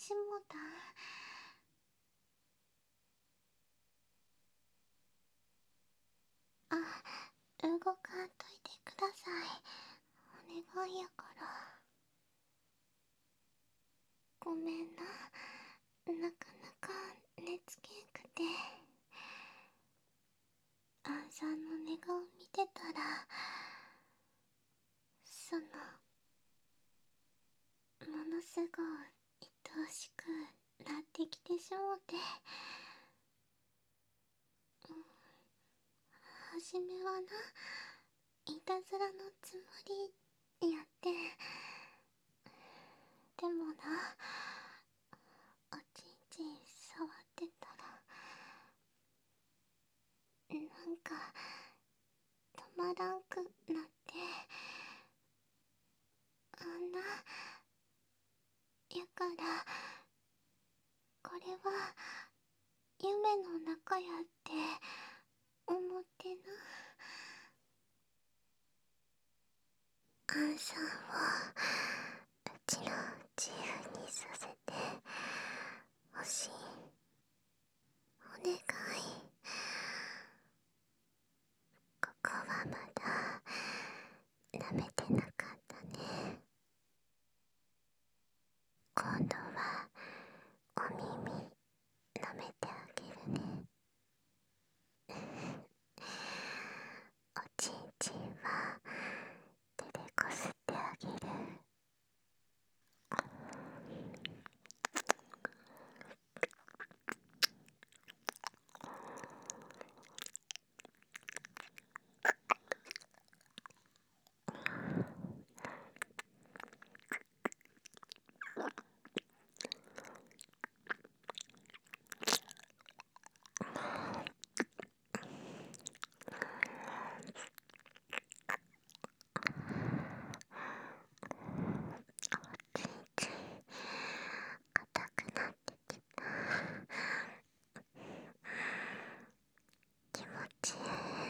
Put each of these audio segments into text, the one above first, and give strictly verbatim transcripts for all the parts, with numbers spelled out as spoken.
しもた。あ、動かんといてください。お願いやから。ごめんな、なかなか寝つけんくて。あんさんの寝顔見てたら、その、ものすごい愛おしくなってきてしもて。うん、はじめはないたずらのつもりやって。でもな、おちんちん触ってたら、なんか止まらんくなって。あんな、やからこれは夢の中やって思ってな。アンさんをうちの自由にさせてほしい。お願い。ここはまだ舐めてなかったね。今度はお耳舐めてあげるね。おちんちんは手でこすってあげる。おちんちん硬くなってきた。気持ちいい。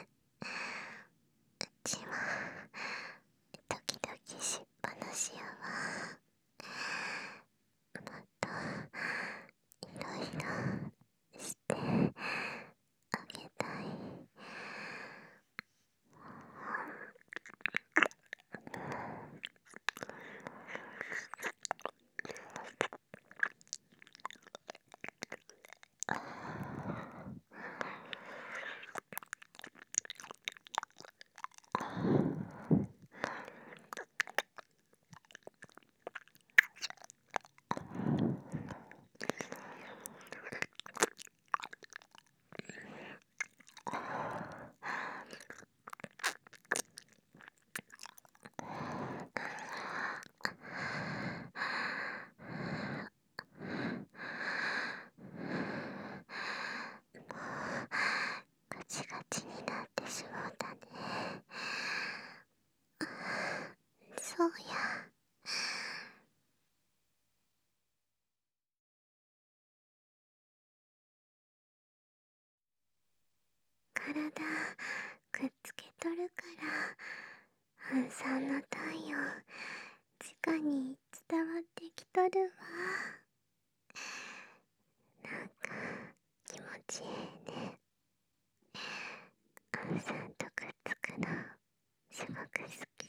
うちは時々しっぱなしやわ。もっといろいろしてあげたい。ガチガチになってしまったね。そうや。体くっつけとるから、アンさんの体温直に伝わってきとるわ。なんか気持ちいいね。アンさんとくっつくのすごく好き。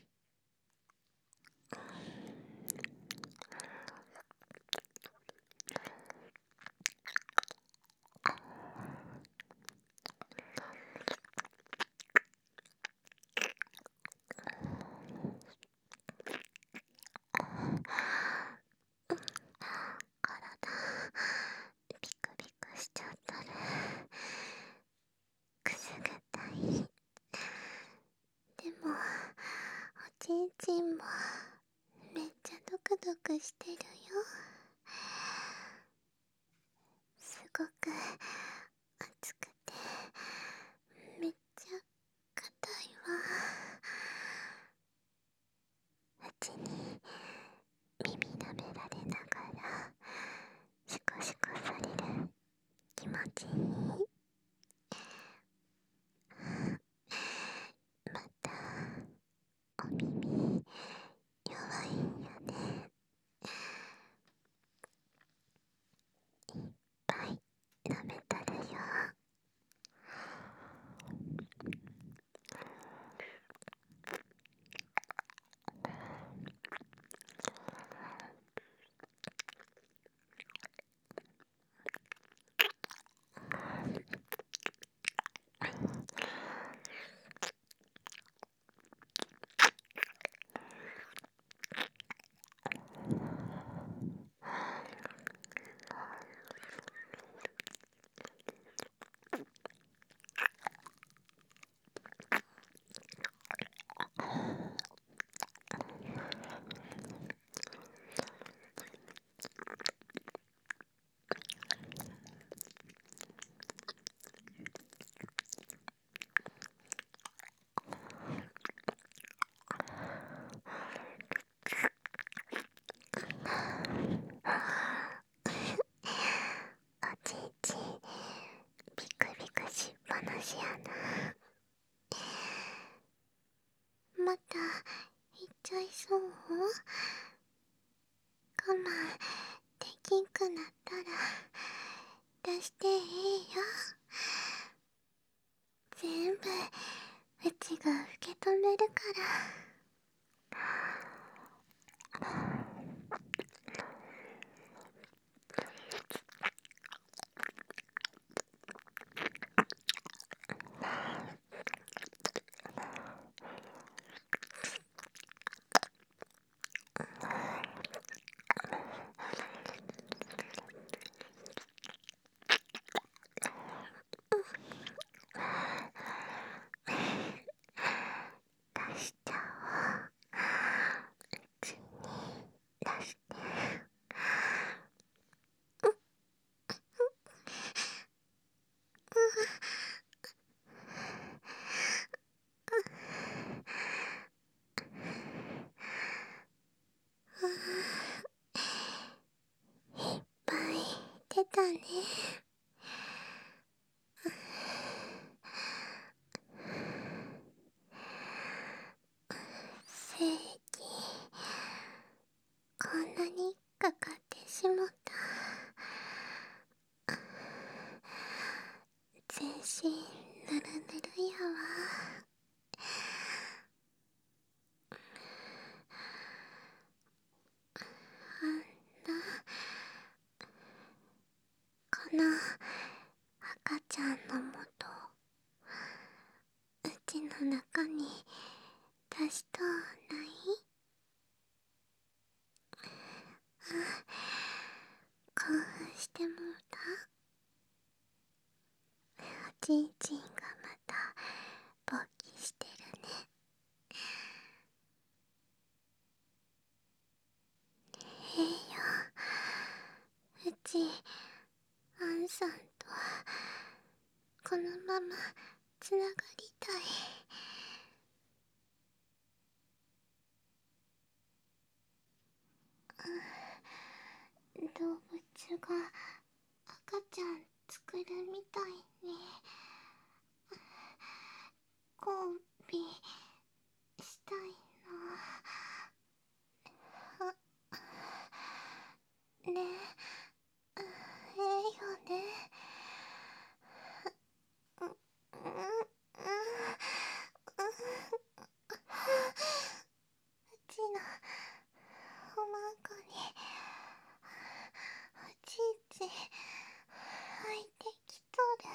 体ビクビクしちゃったる。くすぐったい。でもおちんちんもめっちゃドクドクしてるよ。すごく熱くてめっちゃ硬いわ。うちに耳舐められながらシコシコされる気持ちいい。またお耳弱いんよね。 大丈夫？我慢できんくなったら出してええよ。全部うちが受け止めるから。出しちゃおう。うちに出して。いっぱい出たね。正義、こんなにかかってしもた。全身ぬるぬるやわ。あんな、この赤ちゃんのもとうちの中に出しとうない？あ、興奮してもうた？おちんちんがまた勃起してるね。ええよ、うちあんさんとはこのままつながりたい。動物が赤ちゃん作るみたいね。交尾したいな。あ、ねえ、ええよね。う、うん、うん、うちのおまんこにおちんちん入ってきとる。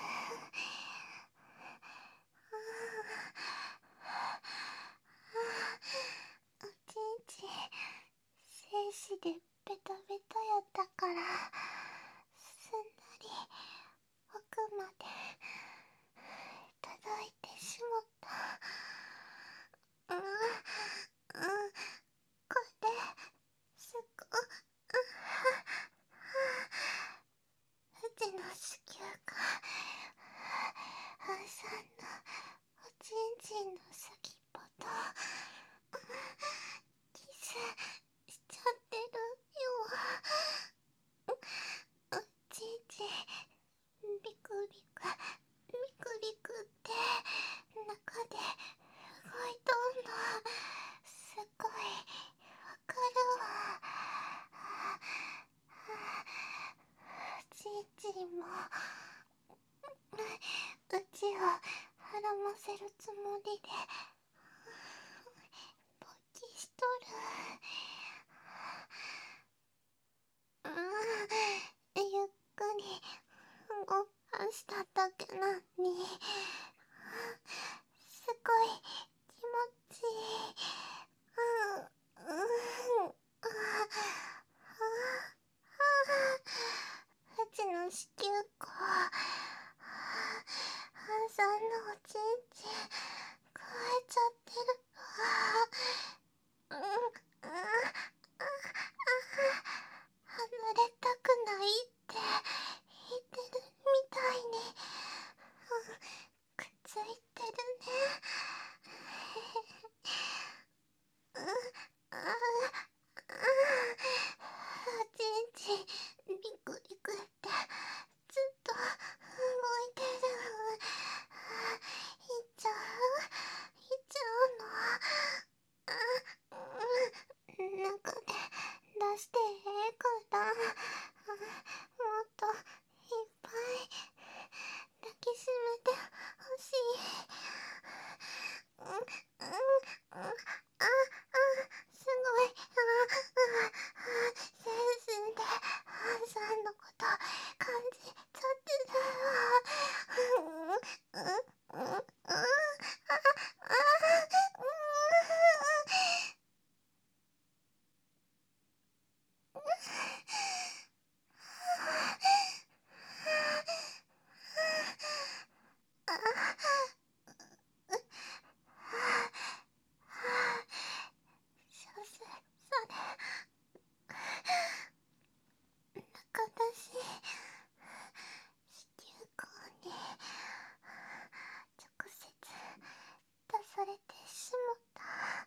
おちんちん精子でベタベタやったからすんなり奥まで届いてしもった。うん、うん、これすごう、うちの子宮があんさんのおちんちんの先っぽとキスしちゃってるよ。おちんちんビクビクビクビクって中で動いとんのすごいわかるわ。おちんちんもうちをはらませるつもりで勃起しとる。うん、ゆっくり動かしただけなにすごい気持ちいい。うん、うん、ああ、うちの子宮口、あんさんのおちんちん加え出してええから、もっといっぱい抱きしめてほしい。うん、うん、うん、あ、あ、すごい、あ、あ、センスで、ハンさんのこと感じちゃってるわ。うん、うん、うん、うん、あ、あ、うんしょせ、それ、中出し、子宮口に、直接出されてしもた。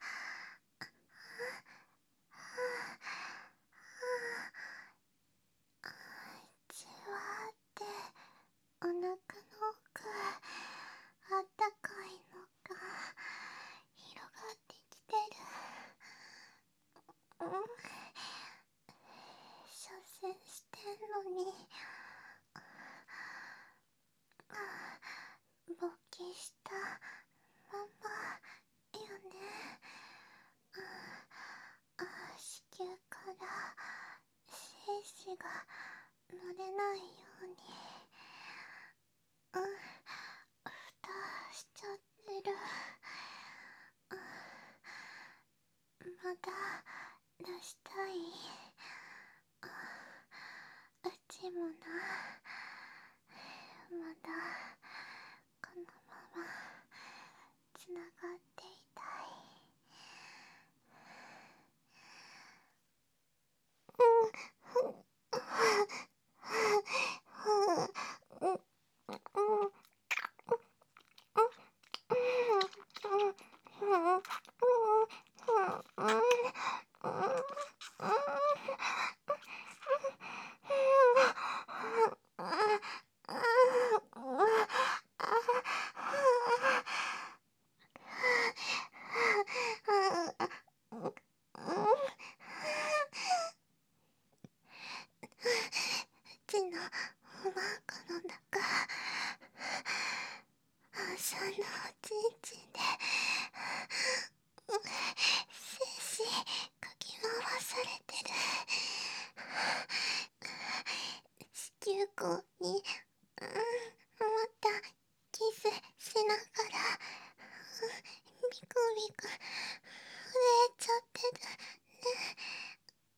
じわーってお腹の奥、あったかいのが広がってきてる。うん、射精してんのに勃起したままよね。あ、子宮から精子が乗れないように、うん、蓋しちゃってる。まだ出したい。うちもな、まだこのままつながっていたい。うちのおまんこの中、朝のおちんちんで精子かき回されてる。子宮口に、うん、またキスしながら、ビクビク震えちゃってるね。うん、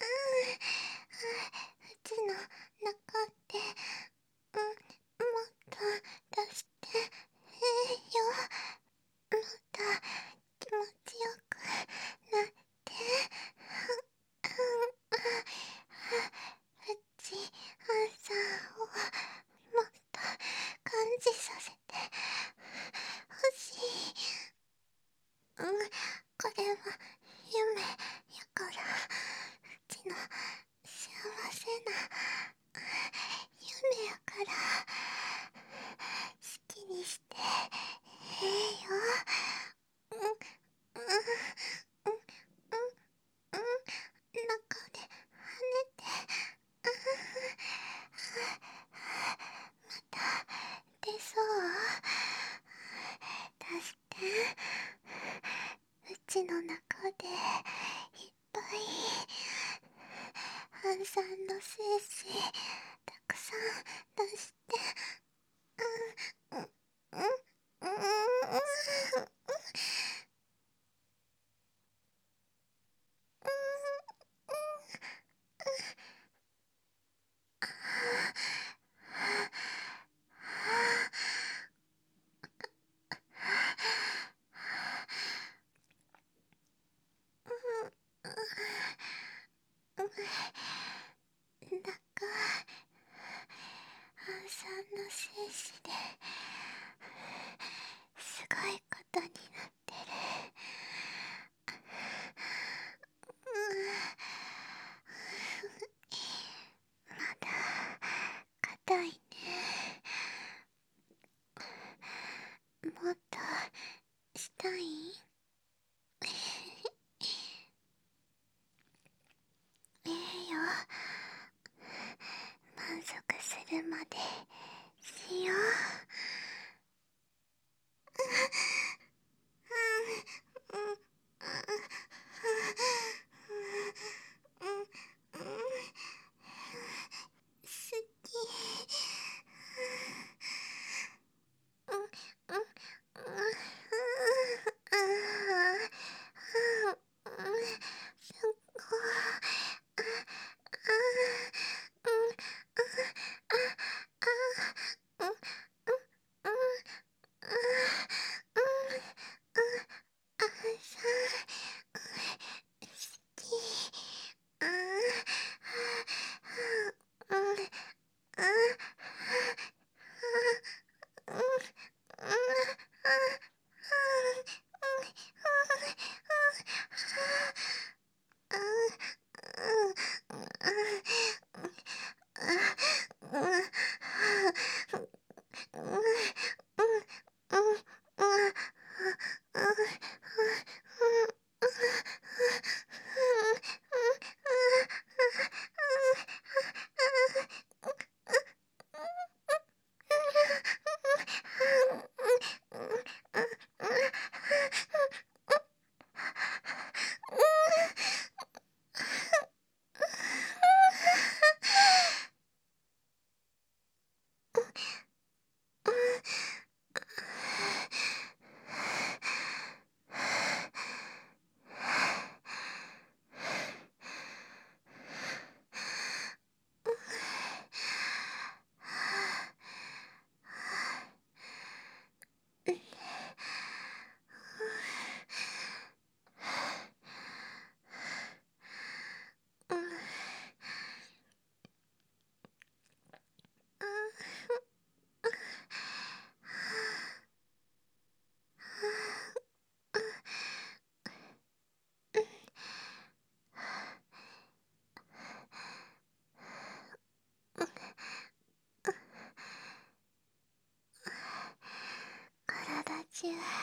うちの中って、うん、もっと出してええよ。もっと気持ちよくなって、うちあんさんをもっと感じさせてほしい。うん、これは夢やから、うちの幸せな夢やから、好きにしてええよ。うん、うん、うん、うん、うん、中で跳ねて、うん、また出そう。出して、うちの中でいっぱいハンさんの精子たくさん出して、うん、うん、うん、うん、うん、なんかハンさんの精子ですごいことになってる。まだ硬いね。もっとしたい？ しよう。好き。体中